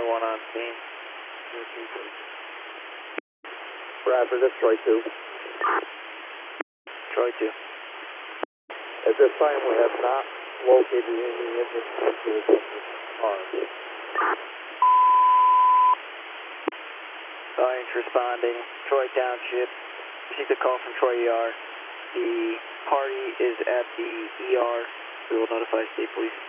1 on scene. Bradford, this Troy 2. Troy 2. At this time, we have not located any individuals in this car. Orange responding. Troy Township. Received a call from Troy ER. The party is at the ER. We will notify State Police.